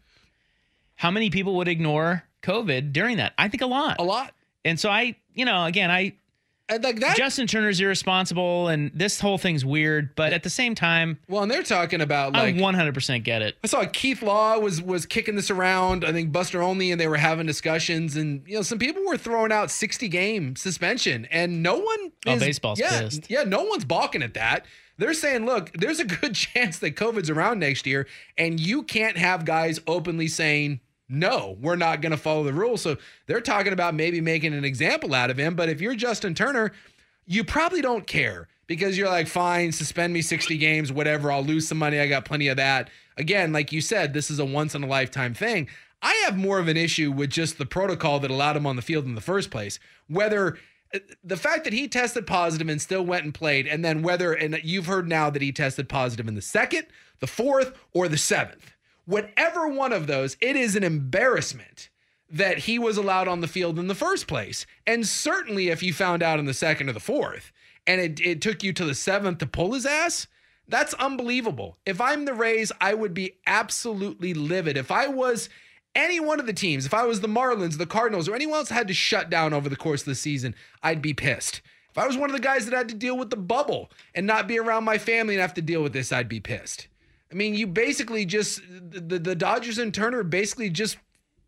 how many people would ignore COVID during that? I think a lot. A lot. And so I, you know, again, I And like that. Justin Turner's irresponsible and this whole thing's weird, but at the same time, well, and they're talking about like I one hundred percent get it. I saw Keith Law was was kicking this around. I think Buster Olney, and they were having discussions, and you know some people were throwing out sixty game suspension, and no one. Oh, is, baseball's yeah, pissed. Yeah, no one's balking at that. They're saying, look, there's a good chance that COVID's around next year, and you can't have guys openly saying, no, we're not going to follow the rules. So they're talking about maybe making an example out of him. But if you're Justin Turner, you probably don't care because you're like, fine, suspend me sixty games, whatever. I'll lose some money. I got plenty of that. Again, like you said, this is a once in a lifetime thing. I have more of an issue with just the protocol that allowed him on the field in the first place. Whether the fact that he tested positive and still went and played, and then whether, and you've heard now that he tested positive in the second, the fourth, or the seventh. Whatever one of those, it is an embarrassment that he was allowed on the field in the first place. And certainly if you found out in the second or the fourth, and it, it took you to the seventh to pull his ass, that's unbelievable. If I'm the Rays, I would be absolutely livid. If I was any one of the teams, if I was the Marlins, the Cardinals, or anyone else had to shut down over the course of the season, I'd be pissed. If I was one of the guys that had to deal with the bubble and not be around my family and have to deal with this, I'd be pissed. I mean, you basically just, the, the Dodgers and Turner basically just,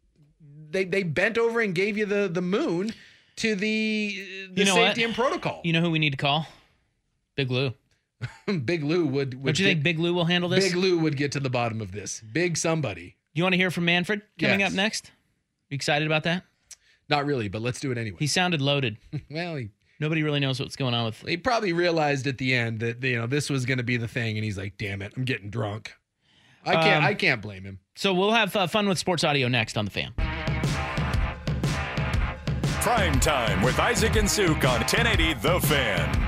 they they bent over and gave you the, the moon to the, the You know safety what? and protocol. You know who we need to call? Big Lou. Big Lou would, would Don't you get, think Big Lou will handle this? Big Lou would get to the bottom of this. Big somebody. You want to hear from Manfred coming Yes. up next? You excited about that? Not really, but let's do it anyway. He sounded loaded. Well, he, Nobody really knows what's going on with. he probably realized at the end that, you know, this was going to be the thing, and he's like, damn it, I'm getting drunk. I can't Um, I can't blame him. So we'll have uh, fun with sports audio next on The Fan. Prime Time with Isaac and Suk on ten eighty The Fan.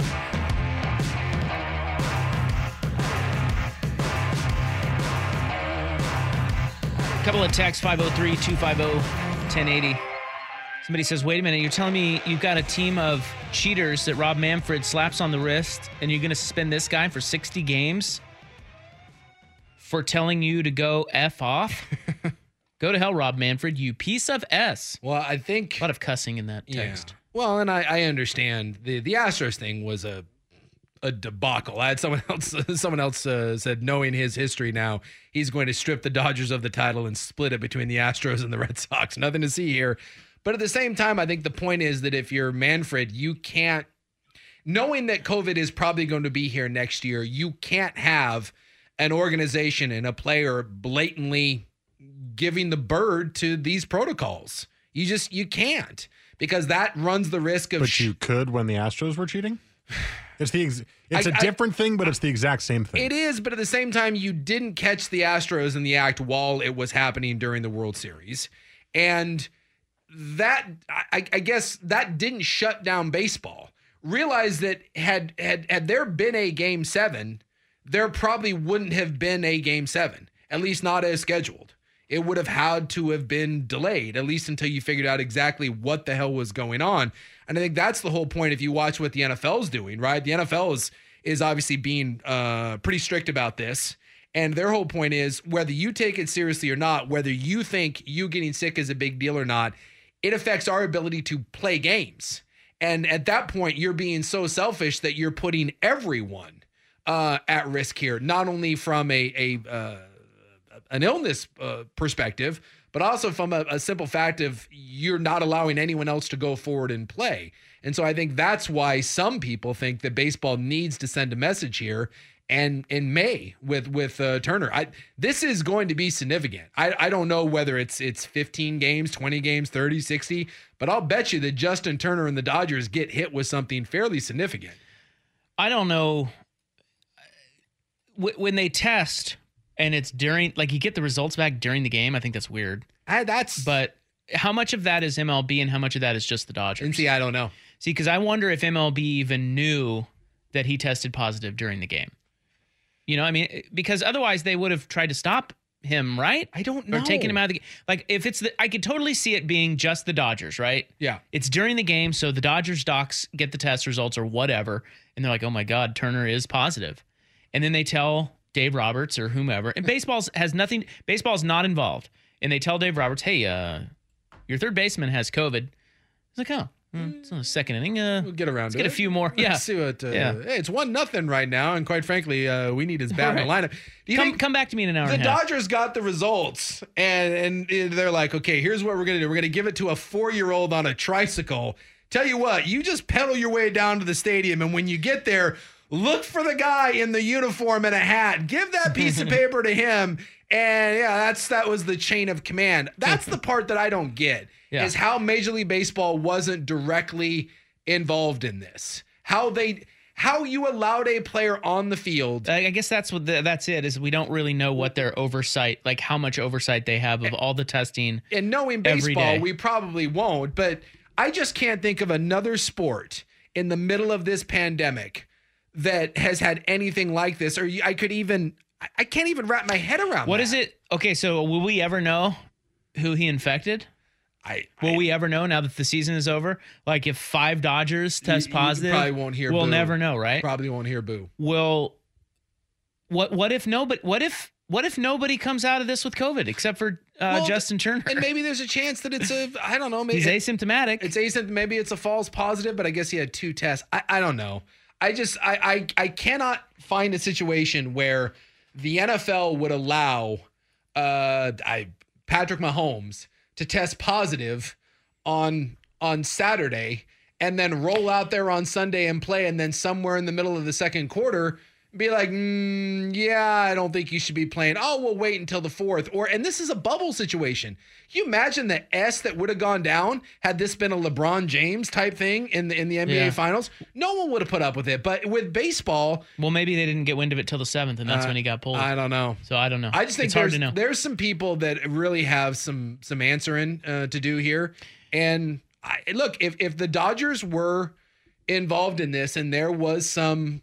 Couple of texts, five oh three, two five oh, ten eighty. Somebody says, wait a minute, you're telling me you've got a team of cheaters that Rob Manfred slaps on the wrist, and you're going to suspend this guy for sixty games for telling you to go F off? Go to hell, Rob Manfred, you piece of S. Well, I think A lot of cussing in that text. Yeah. Well, and I, I understand the the Astros thing was a a debacle. I had someone else someone else uh, said, knowing his history now, he's going to strip the Dodgers of the title and split it between the Astros and the Red Sox. Nothing to see here. But at the same time, I think the point is that if you're Manfred, you can't, knowing that COVID is probably going to be here next year, you can't have an organization and a player blatantly giving the bird to these protocols. You just, you can't, because that runs the risk of. But sh- you could when the Astros were cheating? It's the ex- it's I- a I- different thing, but it's the exact same thing. It is, but at the same time, you didn't catch the Astros in the act while it was happening during the World Series. And that, I, I guess, that didn't shut down baseball. Realize that had had had there been a game seven, there probably wouldn't have been a game seven, at least not as scheduled. It would have had to have been delayed, at least until you figured out exactly what the hell was going on. And I think that's the whole point if you watch what the N F L is doing, right? The N F L is, is obviously being uh, pretty strict about this. And their whole point is whether you take it seriously or not, whether you think you getting sick is a big deal or not, it affects our ability to play games. And at that point, you're being so selfish that you're putting everyone uh, at risk here, not only from a, a uh, an illness uh, perspective, but also from a, a simple fact of you're not allowing anyone else to go forward and play. And so I think that's why some people think that baseball needs to send a message here. And in May with with uh, Turner, I this is going to be significant. I, I don't know whether it's it's fifteen games, twenty games, thirty, sixty, but I'll bet you that Justin Turner and the Dodgers get hit with something fairly significant. I don't know. When they test and it's during, like you get the results back during the game, I think that's weird. I, that's But how much of that is M L B and how much of that is just the Dodgers? And see, I don't know. See, because I wonder if M L B even knew that he tested positive during the game. You know, I mean, because otherwise they would have tried to stop him, right? I don't know. Or taking him out of the game. Like, if it's the, I could totally see it being just the Dodgers, right? Yeah. It's during the game, so the Dodgers docs get the test results or whatever, and they're like, oh my God, Turner is positive. And then they tell Dave Roberts or whomever, and baseball's has nothing, baseball's not involved. And they tell Dave Roberts, hey, uh, your third baseman has COVID. He's like, oh. It's on the second inning. Uh, we'll get around let's to get it. a few more. Yeah. Let's see what. Uh, yeah. Hey, it's one nothing right now, and quite frankly, uh, we need his bat right. in the lineup. Do you come, think come back to me in an hour. The and a half. Dodgers got the results, and and they're like, okay, here's what we're gonna do. We're gonna give it to a four-year-old on a tricycle. Tell you what, you just pedal your way down to the stadium, and when you get there, look for the guy in the uniform and a hat. Give that piece of paper to him. And yeah, that's that was the chain of command. That's the part that I don't get. Yeah. Is how Major League Baseball wasn't directly involved in this. How they how you allowed a player on the field. I guess that's what the, that's it is we don't really know what their oversight, like how much oversight they have of all the testing. And knowing baseball, we probably won't, but I just can't think of another sport in the middle of this pandemic that has had anything like this, or I could even I can't even wrap my head around What that. is it? Okay, so will we ever know who he infected? I, Will I, we ever know now that the season is over? Like if five Dodgers test you, positive, you probably won't hear. We'll boo. never know, right? Probably won't hear boo. Will what? What if nobody? What if? What if nobody comes out of this with COVID except for uh, well, Justin Turner? And maybe there's a chance that it's a I don't know. Maybe he's asymptomatic. It's asymptomatic. Maybe it's a false positive, but I guess he had two tests. I, I don't know. I just I, I I cannot find a situation where the N F L would allow uh I Patrick Mahomes to test positive on on Saturday and then roll out there on Sunday and play, and then somewhere in the middle of the second quarter be like, mm, yeah, I don't think you should be playing. Oh, we'll wait until the fourth. Or and this is a bubble situation. Can you imagine the S that would have gone down had this been a LeBron James type thing in the in the N B A yeah. Finals? No one would have put up with it. But with baseball, well, maybe they didn't get wind of it till the seventh, and that's uh, when he got pulled. I don't know. So I don't know. I just think it's there's, hard to know. There's some people that really have some some answering uh, to do here. And I, look, if if the Dodgers were involved in this, and there was some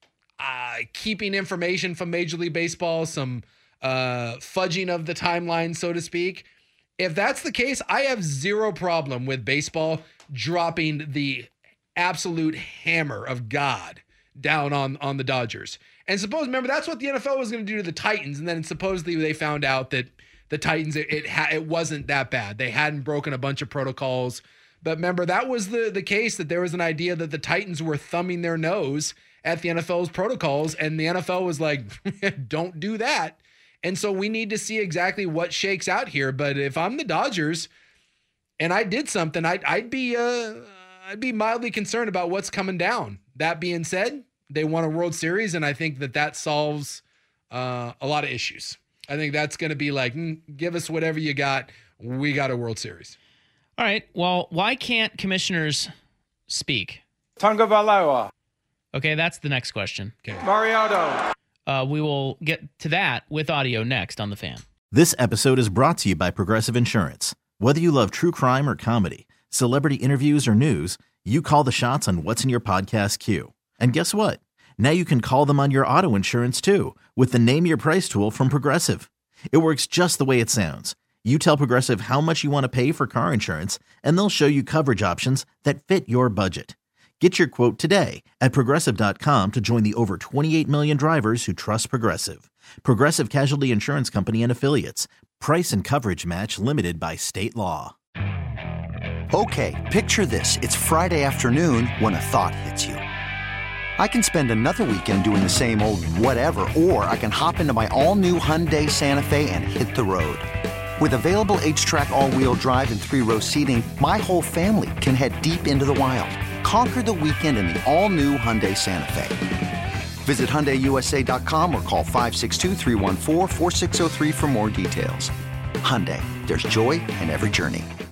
uh, keeping information from Major League Baseball, some uh, fudging of the timeline, so to speak. If that's the case, I have zero problem with baseball dropping the absolute hammer of God down on, on the Dodgers. And suppose, remember, that's what the N F L was going to do to the Titans. And then supposedly they found out that the Titans, it it, ha- it wasn't that bad. They hadn't broken a bunch of protocols. But remember, that was the, the case, that there was an idea that the Titans were thumbing their nose at the N F L's protocols. And the N F L was like, don't do that. And so we need to see exactly what shakes out here. But if I'm the Dodgers and I did something, I'd, I'd be uh, I'd be mildly concerned about what's coming down. That being said, they won a World Series, and I think that that solves uh, a lot of issues. I think that's going to be like, mm, give us whatever you got. We got a World Series. All right. Well, why can't commissioners speak? Tonga Valoa. Okay, that's the next question. Okay. Mariotto. Uh, we will get to that with audio next on The Fan. This episode is brought to you by Progressive Insurance. Whether you love true crime or comedy, celebrity interviews or news, you call the shots on what's in your podcast queue. And guess what? Now you can call them on your auto insurance too with the Name Your Price tool from Progressive. It works just the way it sounds. You tell Progressive how much you want to pay for car insurance, and they'll show you coverage options that fit your budget. Get your quote today at Progressive dot com to join the over twenty-eight million drivers who trust Progressive. Progressive Casualty Insurance Company and Affiliates. Price and coverage match limited by state law. Okay, picture this. It's Friday afternoon when a thought hits you. I can spend another weekend doing the same old whatever, or I can hop into my all-new Hyundai Santa Fe and hit the road. With available H-Track all-wheel drive and three-row seating, my whole family can head deep into the wild. Conquer the weekend in the all-new Hyundai Santa Fe. Visit Hyundai U S A dot com or call five six two, three one four, four six zero three for more details. Hyundai, there's joy in every journey.